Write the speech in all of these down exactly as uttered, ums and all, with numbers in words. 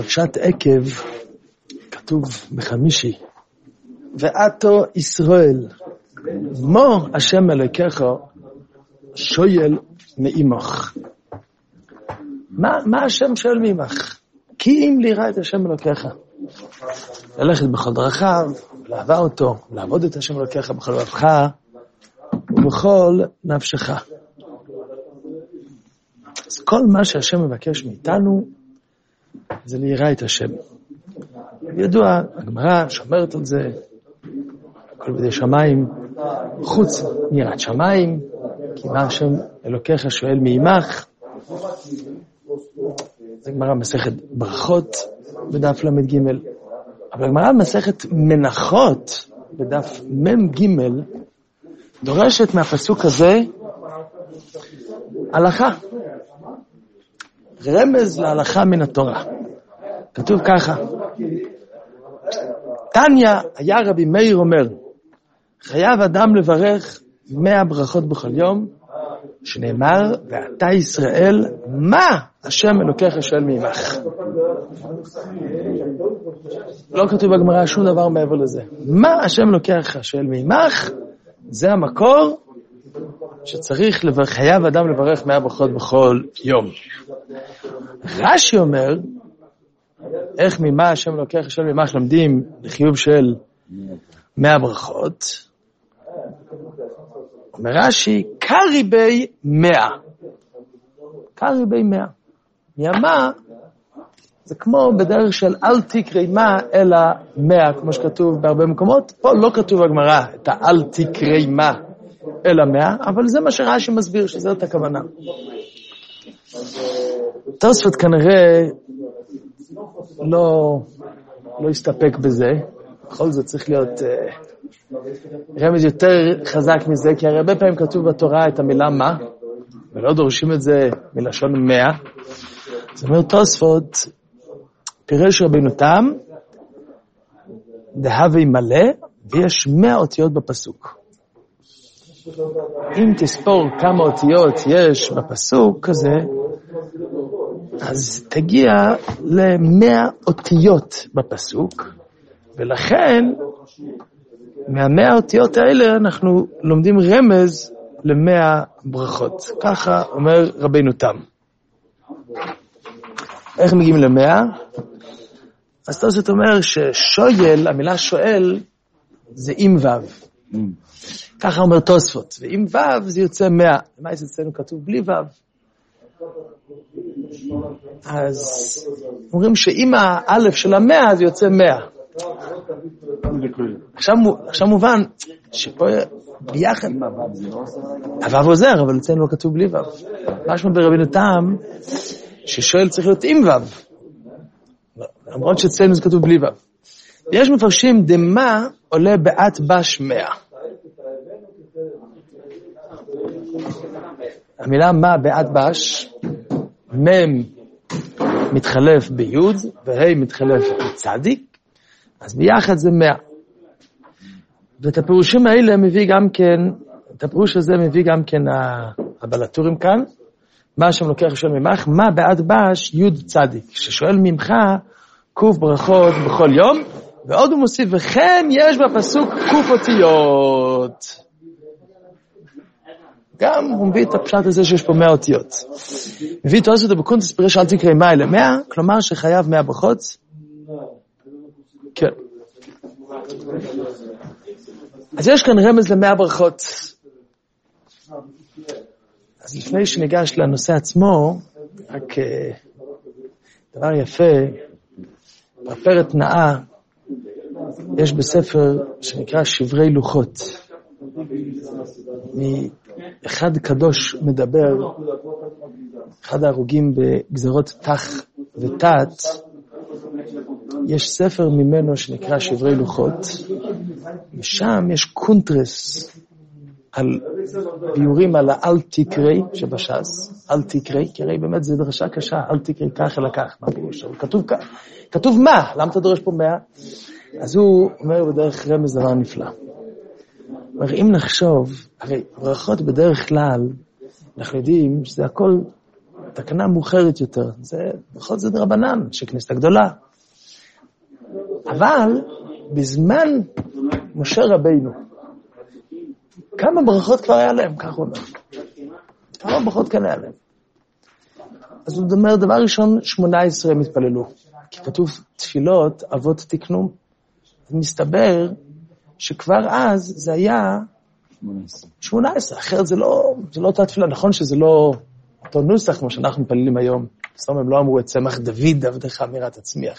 בפרשת עקב כתוב בחמישי, ואתו ישראל, מו השם אלוקיך שואל מעמך. מה, מה השם שואל מעמך? כי אם לירא את השם אלוקיך, ללכת בכל דרכיו, לאהבה אותו, לעבוד את השם אלוקיך בכל לבבך ובכל נפשך. אז כל מה שהשם מבקש מאיתנו זה לירא את השם. ידוע, הגמרא שומרת על זה, כל בדי שמיים, חוץ מיראת שמיים, כי מה השם אלוקיך שואל מעמך. זה גמרא מסכת ברכות בדף למד ג', אבל הגמרא מסכת מנחות בדף מם ג' דורשת מהפסוק הזה הלכה, רמז להלכה מן התורה. כתוב ככה, תניא היה רבי מאיר אומר, חייב אדם לברך מאה ברכות בכל יום, שנאמר, ואתה ישראל, מה השם אלוקיך שואל מעמך? לא כתוב בגמרא שום דבר מעבר לזה. מה השם אלוקיך שואל מעמך? זה המקור שצריך לברך, חייב אדם לברך מאה ברכות בכל יום. רש"י אומר, איך ממה השם אלוקיך שואל מעמך למדים לחיוב של מאה ברכות? אומר רש"י, קריבי מאה. קריבי מאה. ימה, זה כמו בדרך של אל תקראי מה, אלא מאה, כמו שכתוב בהרבה מקומות. פה לא כתוב בגמרא את האל תקראי מה, אלא מאה, אבל זה מה שרש"י מסביר, שזאת הכוונה. תוספות כנראה לא, לא יסתפק בזה. בכל זאת צריך להיות uh, רמז יותר חזק מזה, כי הרבה פעמים כתוב בתורה את המילה מה, ולא דורשים את זה מלשון מאה. זאת אומרת, תוספות, פירש רבינו תם, דהווי מלא, ויש מאה אותיות בפסוק. אם תספור כמה אותיות יש בפסוק כזה, אז תגיע למאה אותיות בפסוק, ולכן מהמאה אותיות האלה אנחנו לומדים רמז למאה ברכות. ככה אומר רבינו תם. איך מגיעים למאה? אז תוספות אומר ששואל, המילה שואל, זה עם וו. ככה אומר תוספות. ועם וו זה יוצא מאה. מה יש אצלנו כתוב בלי וו? אז אומרים שעם האלף של המאה זה יוצא מאה. עכשיו, עכשיו מובן שפה ביחד הוו עוזר, אבל אצלנו לא כתוב בלי וו. משהו ברבינו תם ששואל צריך להיות עם וו, למרות שאצלנו זה כתוב בלי וו. יש מפרשים דמה עולה בעת בש מאה. המילה מה בעת בש, מם מתחלף ביוד והי מתחלף בצדיק, אז ביחד זה מאה. ואת הפירושים האלה מביא גם כן, את הפירוש הזה מביא גם כן הבלטורים כאן, מה שם לוקח שואל ממך, מה בעד בש יוד צדיק, ששואל ממך קוף ברכות בכל יום, ועוד הוא מוסיף, וכן יש בפסוק קוף אותיות. גם הוא מביא את הפשט הזה שיש פה מאה אותיות. מביא את עושה בקונטס פירש אל תקראי מה אלה מאה, כלומר שחייב מאה ברכות. כן. אז יש כאן רמז למאה ברכות. אז לפני שניגש לנושא עצמו, רק דבר יפה, בפרט נאה, יש בספר שנקרא שברי לוחות. מאחד קדוש מדבר, אחד ההרוגים בגזרות תח ותת, יש ספר ממנו שנקרא שברי לוחות, ושם יש קונטרס על ביורים על האל תקראי שבש"ס, אל תקראי, כי הרי באמת זו דרשה קשה, אל תקראי כך אלא כך, מה פירוש? כתוב כך, כתוב מה? למה אתה דורש פה מאה? אז הוא אומר בדרך רמז דבר נפלא. אומר, אם נחשוב, הרי ברכות בדרך כלל, אנחנו יודעים שזה הכל תקנה מאוחרת יותר. זה, בכל זאת רבנן, שכנסת הגדולה. אבל, בזמן משה רבינו, כמה ברכות כבר היה להם, כך הוא אומר. כמה ברכות כאן היה להם. אז הוא אומר, דבר ראשון, שמונה עשרה הם התפללו. כי כתוב תפילות, אבות תקנו. ומסתבר שכבר אז זה היה שמונה עשרה. אחרת זה לא, זה לא אותה תפילה. נכון שזה לא אותו נוסח כמו שאנחנו מתפללים היום. זאת אומרת, הם לא אמרו את צמח דוד, עבדך מירת הצמיח.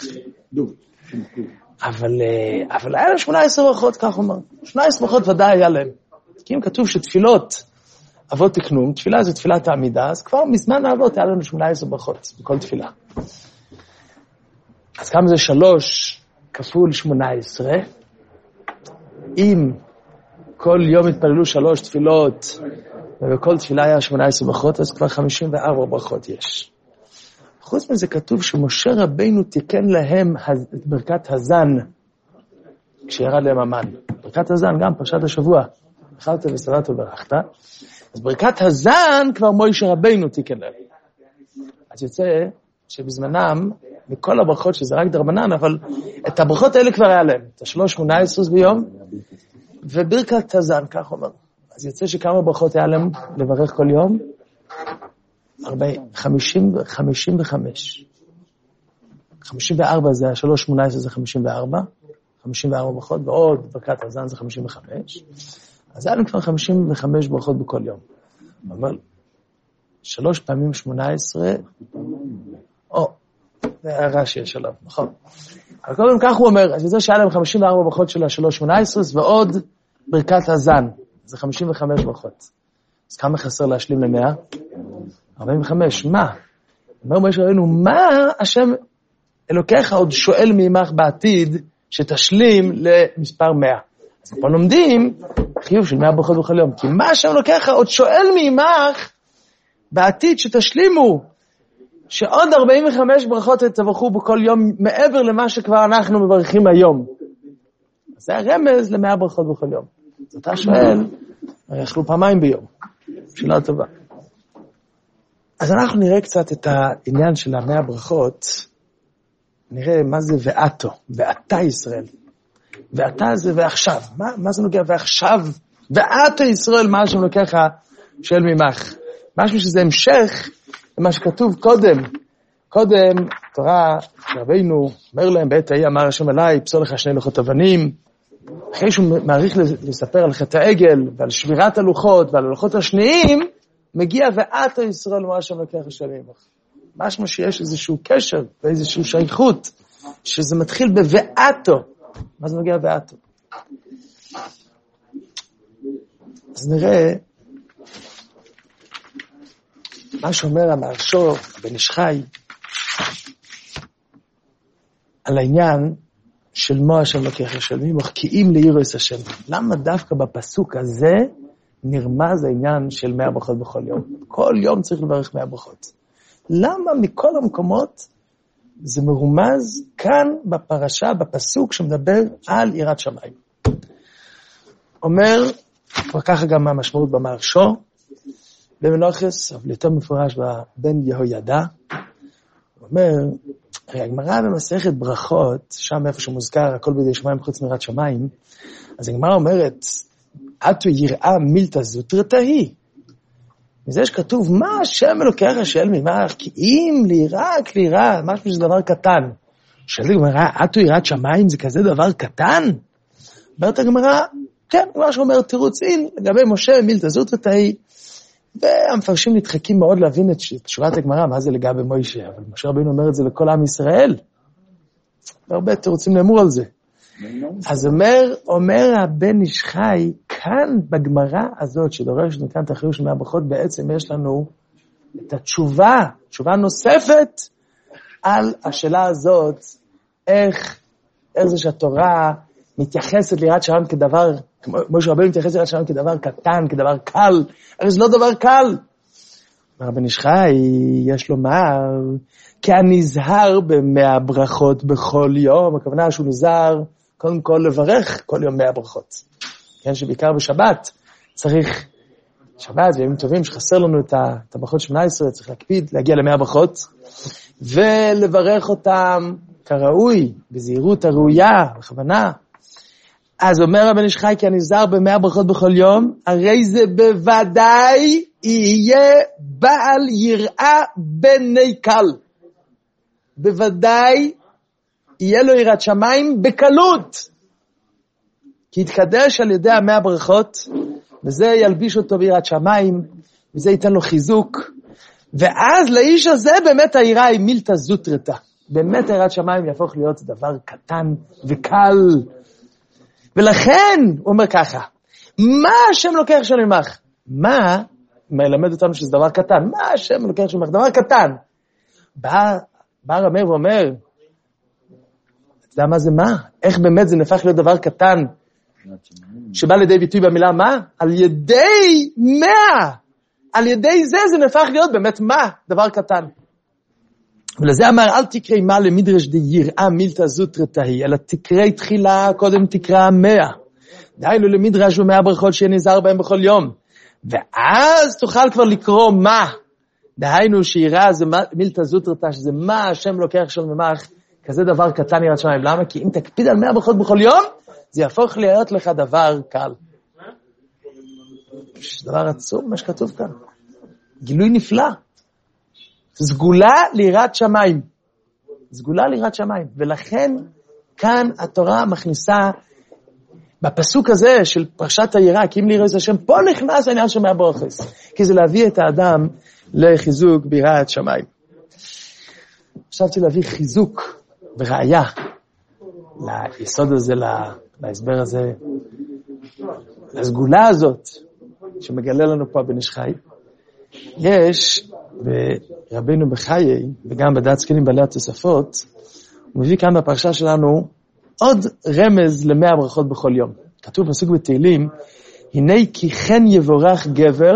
אבל, אבל היה להם שמונה עשרה ברכות, כך הוא אומר. שמונה עשרה ברכות ודאי היה להם. כי אם כתוב שתפילות אבות תקנו, תפילה זה תפילת העמידה, אז כבר מזמן האבות היה לנו שמונה עשרה ברכות בכל תפילה. אז כמה זה שלוש כפול שמונה עשרה? אם כל יום התפללו שלוש תפילות, ובכל תפילה היה שמונה עשרה ברכות, אז כבר חמישים וארבע ברכות יש. חוץ מזה כתוב שמשה רבינו תיקן להם את ברכת הזן, כשירד להם המן. ברכת הזן גם פרשת השבוע, אכלת ושבעת וברכת. אז ברכת הזן כבר משה רבינו תיקן להם. אז יוצא שבזמנם, מכל הברכות שזה רק דרבנן, אבל את הברכות האלה כבר היה להם. את השלוש שמונה עשרה ביום, וברכת הזן, כך אומר. אז יוצא שכמה ברכות היה להם לברך כל יום? חמישים וחמש. חמישים וארבע זה השלוש שמונה עשרה זה חמישים וארבע. חמישים וארבע ברכות, ועוד ברכת הזן זה חמישים וחמש. אז היה להם כבר חמישים וחמש ברכות בכל יום. אבל שלוש פעמים שמונה עשרה, או, זה הערה שיש עליו, נכון. אבל קודם כך הוא אומר, אז זה שהיה להם חמישים וארבע ברכות של השלוש שמונה עשרה, ועוד ברכת הזן, זה חמישים וחמש ברכות. אז כמה חסר להשלים למאה? ארבעים וחמש, מה? אומר משה רבינו, מה השם אלוקיך עוד שואל מעמך בעתיד, שתשלים למספר מאה? אז פה לומדים חיוב של מאה ברכות בכל יום, כי מה השם אלוקיך עוד שואל מעמך בעתיד שתשלימו, שעוד ארבעים וחמש ברכות תברכו בכל יום, מעבר למה שכבר אנחנו מברכים היום. אז זה הרמז למאה ברכות בכל יום. אז אתה שואל, יאכלו פעמיים ביום. שאלה טובה. אז אנחנו נראה קצת את העניין של המאה ברכות, נראה מה זה ואתו, ואתה ישראל. ואתה זה ועכשיו. מה, מה זה נוגע ועכשיו? ואתה ישראל, מה השם לוקח של ממך. משהו שזה המשך למה שכתוב קודם. קודם, תורה, רבינו אומר להם, בעת ההיא אמר השם עליי, פסול לך שני לוחות אבנים. אחרי שהוא מעריך לספר על חטא העגל, ועל שבירת הלוחות, ועל הלוחות השניים, מגיע ואתה ישראל, מה השם לוקח של ממך. משהו שיש איזשהו קשר, ואיזשהו שייכות, שזה מתחיל בוואתו. מה זה נוגע ואתו? אז נראה מה שאומר המהרש"א בן איש חי על העניין של מה השם לוקח של ממך, כי אם ליראת השם. למה דווקא בפסוק הזה נרמז העניין של מאה ברכות בכל יום? כל יום צריך לברך מאה ברכות. למה מכל המקומות זה מרומז כאן בפרשה, בפסוק שמדבר על יראת שמיים? אומר, כבר ככה גם המשמעות במהרש"א, במנוחס, אבל יותר מפורש בבן יהוידע, הוא אומר, הרי הגמרא במסכת ברכות, שם איפה שמוזכר הכל בידי שמיים חוץ מיראת שמיים, אז הגמרא אומרת, אתו יראה מילתא זוטרתא היא. מזה שכתוב, מה השם אלוקיך של ממך, כי אם ליראה כליראה, משהו שזה דבר קטן. שאלה הגמרא, אתו יראת שמיים זה כזה דבר קטן? אומרת הגמרא, כן, מה שאומר תירוץ אין, לגבי משה מילתא זוטרתא היא, והמפרשים נדחקים מאוד להבין את תשובת הגמרא, מה זה לגבי מוישה, אבל משה רבינו אומר את זה לכל עם ישראל. והרבה תירוצים נאמרו על זה. אז אומר, אומר הבן איש חי, כאן בגמרא הזאת, שדורשת מכאן את החיוב של מאה ברכות, בעצם יש לנו את התשובה, תשובה נוספת, על השאלה הזאת, איך, איך זה שהתורה מתייחסת ליראת שמיים כדבר, כמו שרבינו מתייחס ליראת שמיים כדבר קטן, כדבר קל, הרי זה לא דבר קל. אומר הבן איש חי, יש לומר, כי הנזהר במאה ברכות בכל יום, הכוונה שהוא נזהר, קודם כל לברך כל יום מאה ברכות. כן, שבעיקר בשבת צריך שבת וימים טובים שחסר לנו את הברכות שמונה עשרה, צריך להקפיד, להגיע למאה ברכות, ולברך אותם כראוי, בזהירות הראויה, בכוונה. אז אומר הבן איש חי, כי אני זר במאה ברכות בכל יום, הרי זה בוודאי יהיה בעל יראה בני קל. בוודאי יהיה לו יראת שמיים בקלות. כי יתקדש על ידי המאה ברכות, וזה ילביש אותו ביראת שמיים, וזה ייתן לו חיזוק. ואז לאיש הזה באמת היראה היא מילתא זוטרתא. באמת יראת שמיים יהפוך להיות דבר קטן וקל. ולכן, הוא אומר ככה, מה השם לוקח של ממך? מה? מלמד אותנו שזה דבר קטן. מה השם לוקח של ממך? דבר קטן. בא, בא רמר ואומר, אתה יודע מה זה מה? איך באמת זה נהפך להיות דבר קטן? שבא לידי ביטוי במילה מה? על ידי מאה. על ידי זה זה נהפך להיות באמת מה? דבר קטן. ולזה אמר, אל תקראי מה למדרש די יראה מילתא זוטרתא היא, אלא תקראי תחילה, קודם תקרא מאה. דהיינו למדרש ומאה ברכות שיהיה נזהר בהם בכל יום. ואז תוכל כבר לקרוא מה. דהיינו שיראה זה מילתא זוטרתא, שזה מה השם לוקח של ממך, כזה דבר קטן יראת שמיים. למה? כי אם תקפיד על מאה ברכות בכל יום, זה יהפוך להיות לך דבר קל. דבר עצום, מה שכתוב כאן. גילוי נפלא. סגולה ליראת שמיים. סגולה ליראת שמיים. ולכן כאן התורה מכניסה בפסוק הזה של פרשת היראה, כי אם ליראת השם, פה נכנס העניין של מאה ברכות. כי זה להביא את האדם לחיזוק ביראת שמיים. חשבתי להביא חיזוק וראיה ליסוד הזה, להסבר הזה, לסגולה הזאת, שמגלה לנו פה הבן איש חי. יש ברבינו בחיי, וגם בדעת זקנים בעלי התוספות, הוא מביא כאן בפרשה שלנו עוד רמז למאה ברכות בכל יום. כתוב פסוק בתהילים, הנה כי כן יבורך גבר,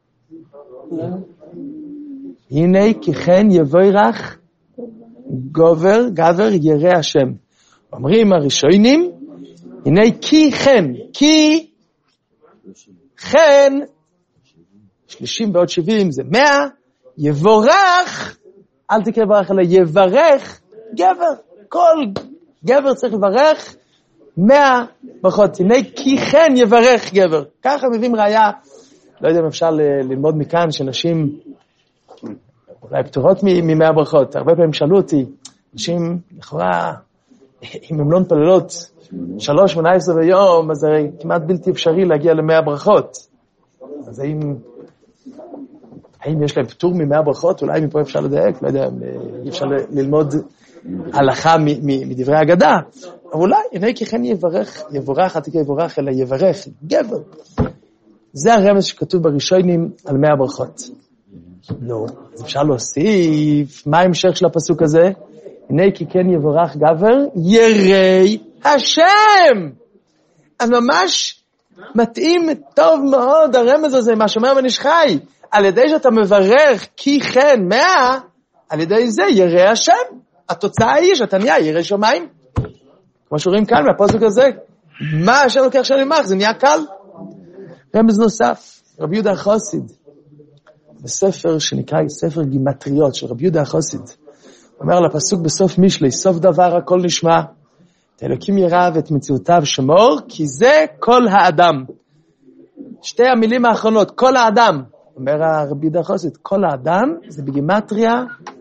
הנה כי כן יבורך גובר, גבר ירא השם. אומרים הראשונים, הנה כי כן, כי כן, שלושים ועוד שבעים זה מאה, יבורך, אל תקרא ברך, אלא יברך גבר. כל גבר צריך לברך מאה ברכות. הנה כי כן יברך גבר. ככה מביאים ראיה, לא יודע אם אפשר ללמוד מכאן, שנשים אולי פטורות ממאה ברכות. הרבה פעמים שאלו אותי, נשים לכאורה, אם הן לא מתפללות שלוש שמונה עשרה ביום, אז הרי כמעט בלתי אפשרי להגיע למאה ברכות. אז האם, האם יש להם פטור ממאה ברכות? אולי מפה אפשר לדייק, לא יודע, אפשר ללמוד הלכה מדברי האגדה. אבל אולי, הנה כי כן יברך, יבורך, אל תקרא יבורך, אלא יברך, גבר. זה הרמז שכתוב בראשונים על מאה ברכות. לא, אז אפשר להוסיף, מה ההמשך של הפסוק הזה? הנה כי כן יבורך גבר, ירא השם. אז ממש מתאים טוב מאוד הרמז הזה, מה שאומר בן איש חי. על ידי שאתה מברך כי כן מאה, על ידי זה ירא השם. התוצאה היא שאתה נהיה ירא שמיים. כמו שרואים כאן מהפסוק הזה, מה השם לוקח של ממך, זה נהיה קל. רמז נוסף, רבי יהודה החסיד, בספר שנקרא ספר גימטריות של רבי יהודה החסיד, אומר לפסוק בסוף משלי, סוף דבר הכל נשמע, את אלוקים ירא ואת מציאותיו שמור, כי זה כל האדם. שתי המילים האחרונות, כל האדם, אומר רבי יהודה החסיד, כל האדם זה בגימטריה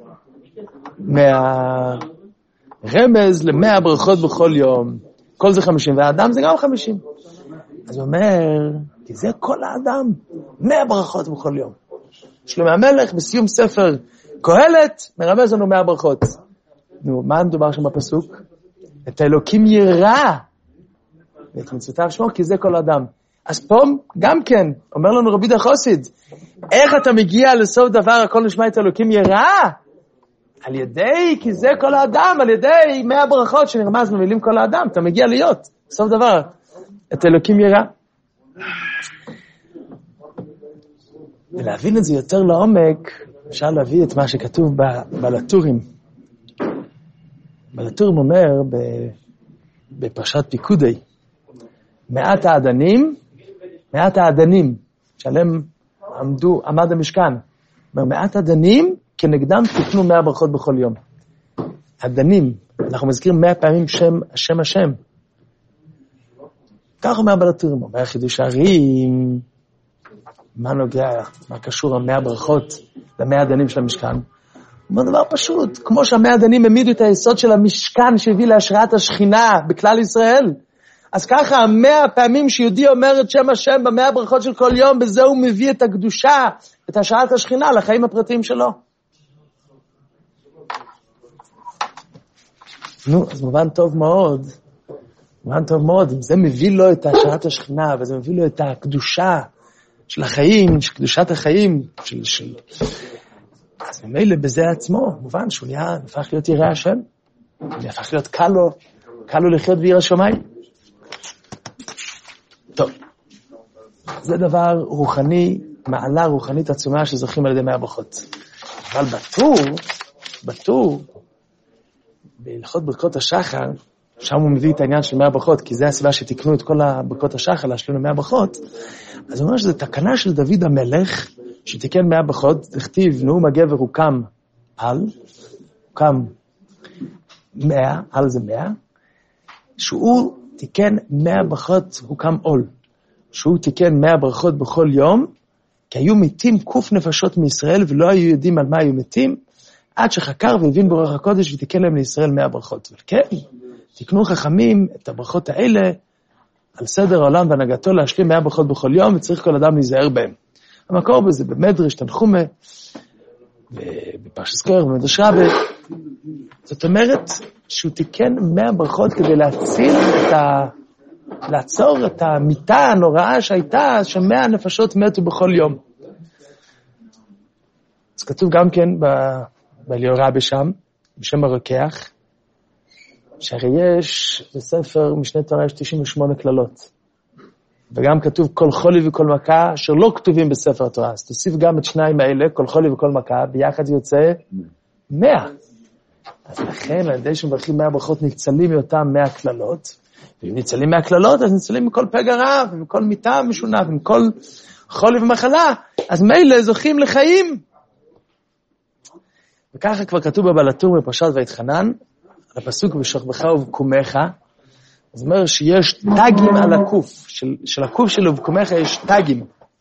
מהרמז למאה ברכות בכל יום. כל זה חמישים, והאדם זה גם חמישים. אז הוא אומר, כי זה כל האדם, מאה ברכות בכל יום. שלמה המלך בסיום ספר קהלת, מרמז לנו מאה ברכות. נו, מה מדובר שם בפסוק? את האלוקים ירא, ואת מצוותיו שמור, כי זה כל אדם. אז פה גם כן, אומר לנו רבי יהודה החסיד, איך אתה מגיע לסוף דבר, הכל נשמע את האלוקים ירא? על ידי, כי זה כל האדם, על ידי מאה ברכות שנרמז במילים כל האדם, אתה מגיע להיות, סוף דבר, את האלוקים ירא. ולהבין את זה יותר לעומק, אפשר להביא את מה שכתוב בלטורים. בלטורים אומר בפרשת פיקודי, מעט העדנים, מעט העדנים, שלם עמדו, עמד המשכן. מעט הדנים, כנגדם תקנו מאה ברכות בכל יום. הדנים, אנחנו מזכירים מאה פעמים שם, השם השם. כך אומר בעל הטורים, אומר חידוש הערים, מה נוגע, מה קשור המאה ברכות למאה הדנים של המשכן? הוא אומר דבר פשוט, כמו שהמאה הדנים העמידו את היסוד של המשכן שהביא להשראת השכינה בכלל ישראל, אז ככה המאה פעמים שיהודי אומר את שם השם במאה ברכות של כל יום, בזה הוא מביא את הקדושה, את השראת השכינה לחיים הפרטיים שלו. נו, אז מובן טוב מאוד, מובן טוב מאוד, אם זה מביא לו את השראת השכינה, וזה מביא לו את הקדושה של החיים, של קדושת החיים, של... של... אז ממילא בזה עצמו, מובן שהוא נהיה, הפך להיות ירא השם, הפך להיות קל לו, קל לו לחיות בעיר השמיים. טוב, זה דבר רוחני, מעלה רוחנית עצומה שזוכים על ידי מאה ברכות. אבל בטור, בטור, בהלכות ברכות השחר, שם הוא מביא את העניין של מאה ברכות, כי זה הסיבה שתקנו את כל ברכות השחר, להשלינו מאה ברכות, אז הוא אומר שזו תקנה של דוד המלך, שתיקן מאה ברכות, תכתיב, נאום הגבר הוא קם על, הוא קם מאה, על זה מאה, שהוא תיקן מאה ברכות, הוא קם עול, שהוא תיקן מאה ברכות בכל יום, כי היו מתים קוף נפשות מישראל, ולא היו יודעים על מה היו מתים, עד שחקר והבין ברוך הקודש, ותיקן להם לישראל מאה ברכות. וכן, תקנו חכמים את הברכות האלה, על סדר העולם והנהגתו להשלים מאה ברכות בכל יום, וצריך כל אדם להיזהר בהם. המקור בזה במדרש, תנחומה, בפרשת קורח, במדרש רבה. זאת אומרת שהוא תיקן מאה ברכות כדי להציל את ה... לעצור את המיטה הנוראה שהייתה, שמאה נפשות מתו בכל יום. אז כתוב גם כן באליהו רבי שם, בשם הרוקח, שהרי יש בספר משנה תורה יש תשעים ושמונה כללות. וגם כתוב כל חולי וכל מכה, שלא כתובים בספר התורה. אז תוסיף גם את שניים האלה, כל חולי וכל מכה, ביחד יוצא מאה. אז לכן, על ידי שמברכים מאה ברכות, ניצלים מאותם מאה כללות, ואם ניצלים מהכללות, אז ניצלים מכל פגע רע, ומכל מיטה משונה, ומכל חולי ומחלה, אז מילא זוכים לחיים. וככה כבר כתוב בבעל הטור בפרשת ויתחנן, על הפסוק בשוכבך ובקומך, אז אומר שיש טגים על הקוף, של, של הקוף שלו ובקומך יש טגים.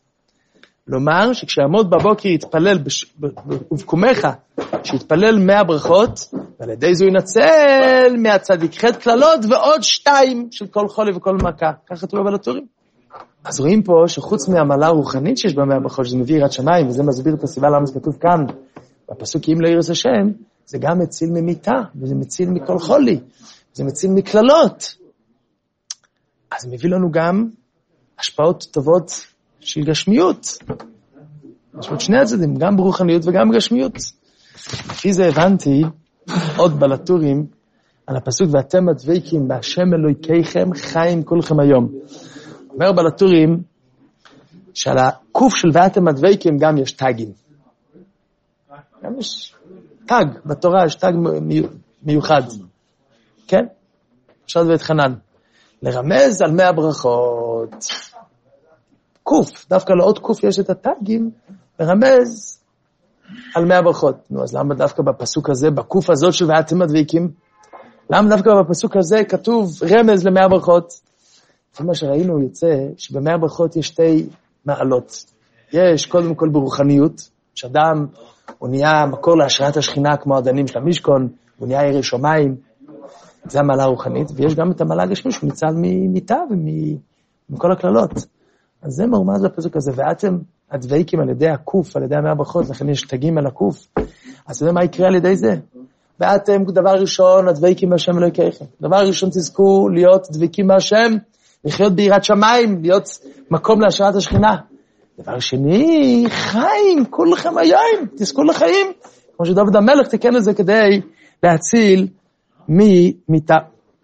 לומר שכשיעמוד בבוקר יתפלל ובקומך, שיתפלל מאה ברכות, ועל ידי זו ינצל מהצדיק חד כללות ועוד שתיים של כל חולי וכל מכה. כך כתוב בבעל הטורים. אז רואים פה שחוץ מהמעלה הרוחנית שיש במאה ברכות, שזה מביא יראת שמיים, וזה מסביר את הסיבה למה זה כתוב כאן, בפסוק אם לא יראת השם, זה גם מציל ממיתה, וזה מציל מכל חולי, זה מציל מכללות. אז מביא לנו גם השפעות טובות של גשמיות. יש עוד שני הצדדים, גם ברוחניות וגם גשמיות. לפי זה הבנתי עוד בעל הטורים על הפסוק ואתם הדבקים בהשם אלוהיכם חיים כולכם היום. אומר בעל הטורים שעל הקוף של ואתם הדבקים גם יש טגים. גם יש טג, בתורה יש טג מיוחד. כן? עכשיו ויתחנן. לרמז על מאה ברכות. קוף, דווקא לעוד קוף יש את הטגים, לרמז על מאה ברכות. נו, אז למה דווקא בפסוק הזה, בקוף הזאת של ואתם הדבקים? למה דווקא בפסוק הזה כתוב רמז למאה ברכות? לפי מה שראינו יוצא שבמאה ברכות יש שתי מעלות. יש קודם כל ברוחניות, שאדם הוא נהיה מקור להשראת השכינה כמו הדנים של המשכון, הוא נהיה ירא שמיים, זה המעלה הרוחנית, ויש גם את המעלה הגשמית שהוא ניצל ממיטה ומכל הכללות. אז זה מרומז בפסוק הזה, ואתם הדבקים על ידי הקוף, על ידי המאה ברכות, לכן יש תגים על הקוף. אז אתה יודע מה יקרה על ידי זה? ואתם דבר ראשון, הדבקים בהשם אלוהיכם. דבר ראשון תזכו להיות דבקים בהשם, לחיות ביראת שמיים, להיות מקום להשראת השכינה. דבר שני, חיים, כולכם היום, תזכו לחיים. כמו שדוד המלך תיקן את זה כדי להציל ממיטה.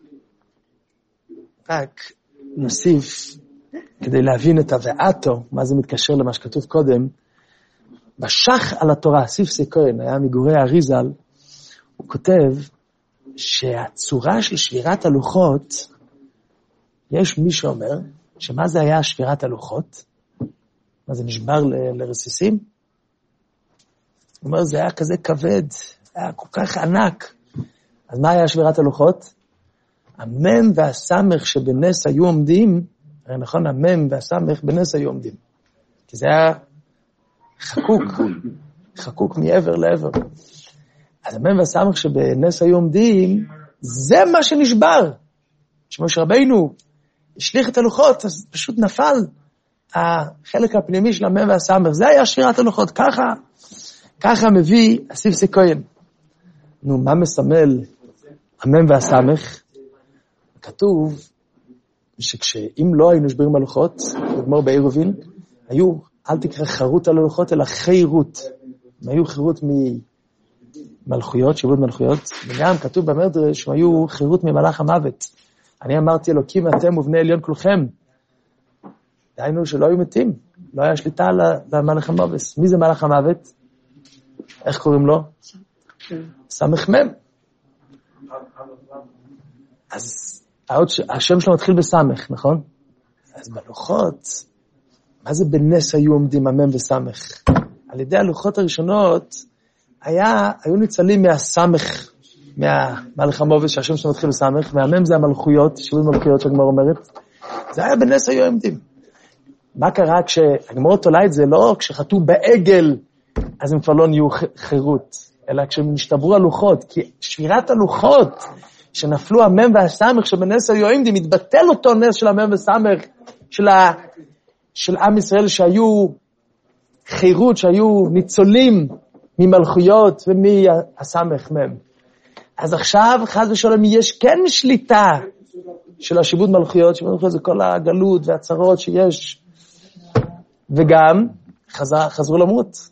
רק נוסיף, כדי להבין את הוואתו, מה זה מתקשר למה שכתוב קודם, בשח על התורה, סיפסי כהן, היה מגורי אריזל, הוא כותב שהצורה של שבירת הלוחות, יש מי שאומר, שמה זה היה שבירת הלוחות? מה מה זה נשבר ל- לרסיסים? הוא אומר, זה היה כזה כבד, היה כל כך ענק. אז מה היה שבירת הלוחות? המם והסמך שבנס היו עומדים, הרי נכון, המם והסמך בנס היו עומדים. כי זה היה חקוק, חקוק מעבר לעבר. אז המם והסמך שבנס היו עומדים, זה מה שנשבר. שמשה רבינו השליך את הלוחות, אז פשוט נפל החלק הפנימי של המם והסמך. זה היה שבירת הלוחות. ככה, ככה מביא הסיפסי כהן. נו, מה מסמל המם והסמך? כתוב שכשאם לא היינו שברים הלוחות, בגמור בעירובין, היו, אל תקרא חרות על הלוחות, אלא חירות. הם היו חירות ממלכויות, שיבוד מלכויות, וגם כתוב במדרש, שהם היו חירות ממלאך המוות. אני אמרתי, אלוקים אתם ובני עליון כולכם. דהיינו שלא היו מתים, לא היה שליטה למלאך המוות. מי זה מלאך המוות? איך קוראים לו? סמך מם. אז השם שלו מתחיל בסמך, נכון? אז בלוחות, מה זה בנס היו עומדים המם וסמך? על ידי הלוחות הראשונות, היה, היו ניצלים מהסמך, מהמלאך המוות שהשם שלו מתחיל בסמך, והמם זה המלכויות, שיבוד מלכויות שהגמרא אומרת, זה היה בנס היו עומדים. מה קרה כשהגמרא תולה את זה? לא כשחטאו בעגל, אז הם כבר לא נהיו חירות, אלא כשהם נשתברו הלוחות, כי שבירת הלוחות, שנפלו המם והסמך שבנס היו עומדים, מתבטל אותו נס של המם וסמך, של, ה, של עם ישראל שהיו חירות, שהיו ניצולים ממלכויות ומהסמך מם. אז עכשיו, חס ושלום, יש כן שליטה של השיבוד מלכויות, שיבוד מלכויות זה כל הגלות והצרות שיש, וגם חזר, חזרו למות.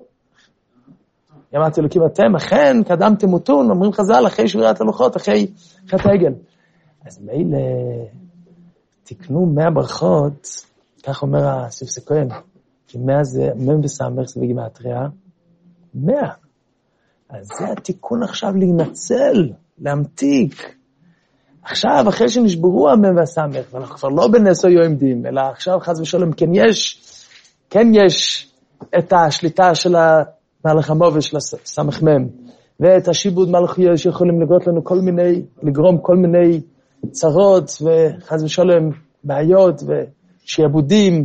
אמרתי אלוקים אתם, אכן קדמתם אותון, אומרים חז"ל, אחרי שבירת הלוחות, אחרי חטא העגל. אז מילא תקנו מאה ברכות, כך אומר הסיפסי כהן, כי מאה זה, מם וסמך זה בגימטריה, מאה. אז זה התיקון עכשיו להינצל, להמתיק. עכשיו, אחרי שנשברו המם והסמך, ואנחנו כבר לא בנס היו עומדים, אלא עכשיו חס ושלום, כן יש, כן יש את השליטה של המלאך המוות של הסמך מם, ואת השיבוד מלכויות שיכולים לגרות לנו כל מיני, לגרום כל מיני צרות, וחס ושלום בעיות ושיעבודים.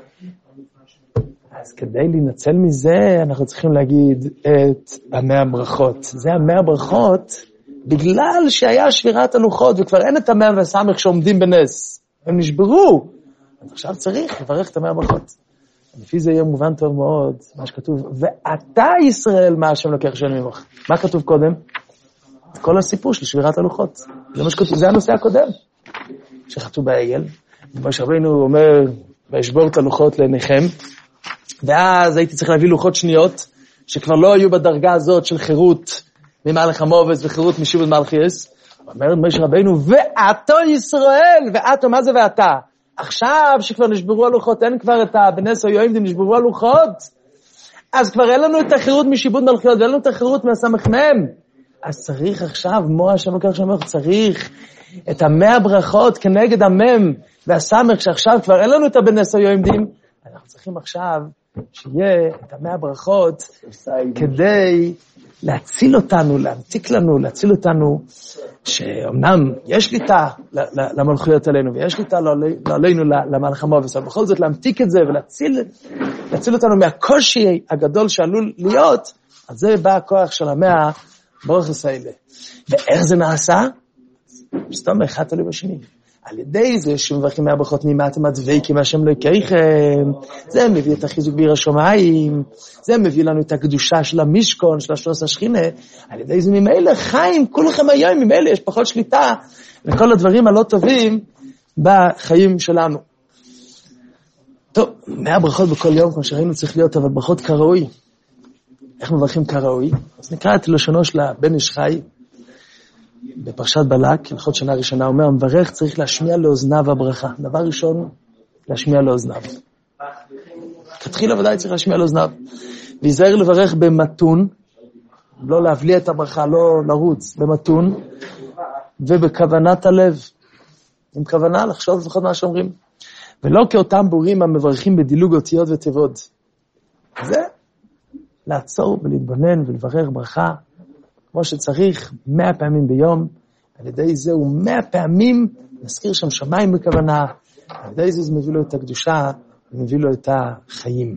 אז כדי להינצל מזה, אנחנו צריכים להגיד את המאה ברכות. זה המאה ברכות, בגלל שהיה שבירת הלוחות, וכבר אין את המאה והסמך שעומדים בנס. הם נשברו. אז עכשיו צריך לברך את המאה ברכות. לפי זה יהיה מובן טוב מאוד, מה שכתוב, ואתה ישראל, מה השם לוקח שם ממך. מה כתוב קודם? כל הסיפור של שבירת הלוחות. זה מה שכתוב, זה הנושא הקודם. שחטאו בעגל. משה רבינו אומר, וישבור את הלוחות לעיניכם, ואז הייתי צריך להביא לוחות שניות, שכבר לא היו בדרגה הזאת של חירות ממלאך המוות וחירות משיבוד מלכיוס. אומר משה רבינו, ואתו ישראל, ואתו, מה זה ואתה? עכשיו שכבר נשברו הלוחות, אין כבר את הבנס היו עומדים, נשברו הלוחות, אז כבר אין לנו את החירות משיבוד מלכיוס, ואין לנו את החירות מהסמך מם. אז צריך עכשיו, מו השם לוקח שם, צריך את המאה ברכות כנגד המם והסמך, שעכשיו כבר אין לנו את הבנס היו עומדים, אנחנו צריכים עכשיו שיהיה את המאה ברכות כדי להציל אותנו, להמתיק לנו, להציל אותנו, שאומנם יש שליטה למלכויות עלינו, ויש שליטה לא עלינו למלאך המוות, אבל בכל זאת להמתיק את זה ולהציל להציל אותנו מהקושי הגדול שעלול להיות, אז זה בא הכוח של המאה ברכות האלה. ואיך זה נעשה? סתם אחד תלוי בשני. על ידי זה שמברכים מהברכות ממעטם הדבקים השם אלוקיכם, זה מביא את החיזוק בעיר השמיים, זה מביא לנו את הקדושה של המשכון, של השלוש השכינה, על ידי זה ממילא חיים, כולכם היום, ממילא יש פחות שליטה לכל הדברים הלא טובים בחיים שלנו. טוב, מאה ברכות בכל יום, כמו שראינו צריך להיות, אבל ברכות כראוי. איך מברכים כראוי? אז נקרא את לשונו של הבן איש חי, בפרשת בלק, הלכות שנה ראשונה, אומר, המברך צריך להשמיע לאוזניו הברכה. דבר ראשון, להשמיע לאוזניו. כתחילה ודאי צריך להשמיע לאוזניו. ויזהר לברך במתון, לא להבליע את הברכה, לא לרוץ, במתון, ובכוונת הלב. עם כוונה לחשוב לפחות מה שאומרים. ולא כאותם בורים המברכים בדילוג אותיות ותיבות. זה לעצור ולהתבונן ולברר ברכה, כמו שצריך מאה פעמים ביום, על ידי זה הוא מאה פעמים נזכיר שם שמיים בכוונה, על ידי זה זה מביא לו את הקדושה, ומביא לו את החיים.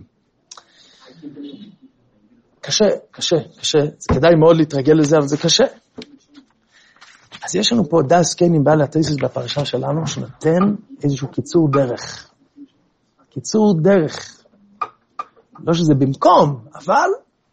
קשה, קשה, קשה, זה כדאי מאוד להתרגל לזה, אבל זה קשה. אז יש לנו פה דס קיינים בעל התייסס בפרשה שלנו, שנותן איזשהו קיצור דרך. קיצור דרך. לא שזה במקום, אבל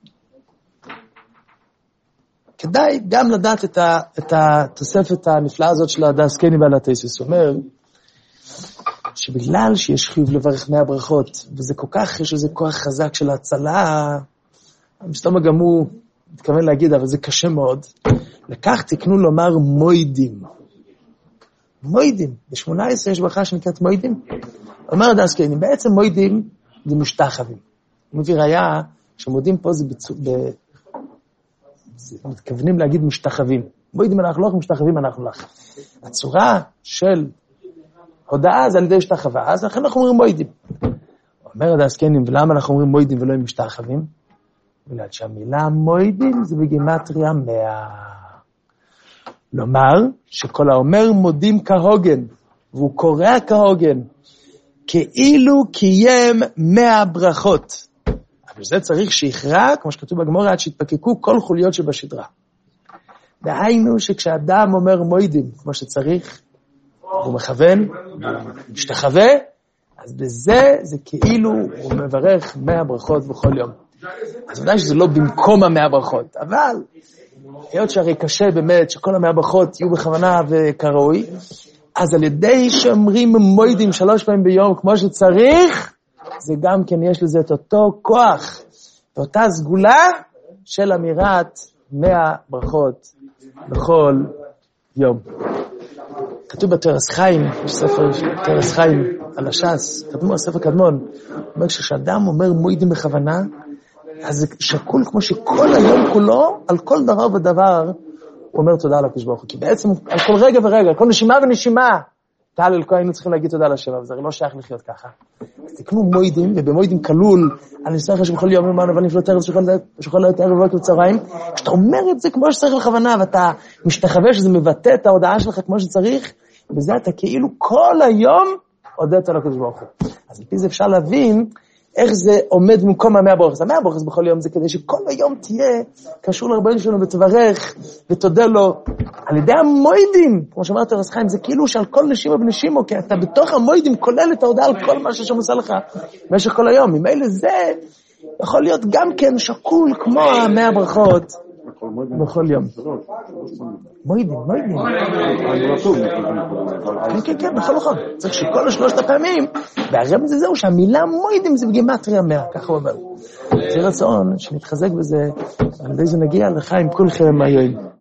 כדאי גם לדעת את, ה, את התוספת הנפלאה הזאת של הדס קיינים בעל התייסס. הוא אומר שבגלל שיש חיוב לברך מאה ברכות, וזה כל כך, יש איזה כוח חזק של ההצלה, מסתום הגמור מתכוון להגיד, אבל זה קשה מאוד. לקח תקנו לומר מוידים. מוידים. ב-שמונה עשרה יש ברכה שנקראת מוידים. אומר דס קיינים, בעצם מוידים זה משתחווים. הוא מביא ראיה שמודים פה זה, בצו... ב... זה מתכוונים להגיד משתחווים. מוידים אנחנו לא משתחווים, אנחנו לך. הצורה של הודעה זה על ידי משתחווה, אז לכן אנחנו אומרים מוידים. אומר דס קיינים, ולמה אנחנו אומרים מוידים ולא משתחווים? בגלל שהמילה מוידים זה בגימטריה מאה. לומר שכל האומר מודים כהוגן, והוא קורא כהוגן, כאילו קיים מאה ברכות. אבל זה צריך שיכרע, כמו שכתוב בגמרא, עד שיתפקקו כל חוליות שבשדרה. דהיינו שכשאדם אומר מוידים, כמו שצריך, הוא מכוון, הוא משתחווה, אז בזה זה כאילו הוא מברך מאה ברכות בכל יום. אז ודאי שזה לא במקום המאה ברכות, אבל היות שהרי קשה באמת שכל המאה ברכות יהיו בכוונה וכראוי, אז על ידי שאומרים מוידים שלוש פעמים ביום כמו שצריך, זה גם כן יש לזה את אותו כוח, ואותה סגולה של אמירת מאה ברכות בכל יום. כתוב בתרס חיים, יש ספר תרס חיים על הש"ס, כתוב בספר קדמון, אומר שכשאדם אומר מוידים בכוונה, אז זה שקול כמו שכל היום כולו, על כל דבר ודבר, הוא אומר תודה על הקדוש ברוך הוא. כי בעצם על כל רגע ורגע, כל נשימה ונשימה, תעל אל כה היינו צריכים להגיד תודה לשם, אבל זה לא שייך לחיות ככה. אז תקנו מוידים, ובמוידים כלול, אני אסתכל שבכל יום יומן, אבל נפלא תרץ, שכל לא יותר ובוקר בצהריים, כשאתה אומר את זה כמו שצריך לכוונה, ואתה משתחווה שזה מבטא את ההודעה שלך כמו שצריך, ובזה אתה כאילו כל היום הודעת על הקדוש ברוך הוא. אז לפי זה אפשר להבין, איך זה עומד במקום המאה ברכות. המאה ברכות בכל יום זה כדי שכל היום תהיה קשור לרבנו שלנו ותברך ותודה לו על ידי המוידים. כמו שאמרת תרס חיים, זה כאילו שעל כל נשימה ונשימו, כי אתה בתוך המוידים כולל את ההודעה על כל מה ששם עושה לך במשך כל היום. ממילא זה יכול להיות גם כן שקול כמו המאה ברכות בכל יום. מוידים, מוידים. כן, כן, כן, בכל נכון. צריך שכל השלושת הפעמים, והרב זה זהו שהמילה מוידים זה בגימטריה מאה, ככה הוא אומר. זה רצון שנתחזק בזה, על ידי זה נגיע לחיים כולכם היום.